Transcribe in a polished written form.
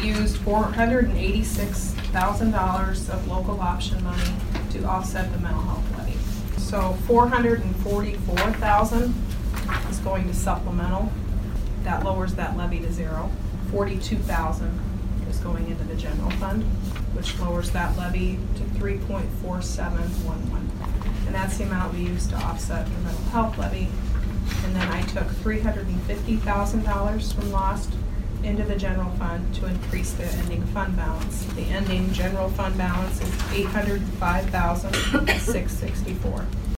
used $486,000 of local option money to offset the mental health levy. So $444,000 is going to supplemental. That lowers that levy to zero. $42,000 is going into the general fund, which lowers that levy to 3.4711. And that's the amount we used to offset the mental health levy. And then I took $350,000 from lost into the general fund to increase the ending fund balance. The ending general fund balance is $805,664.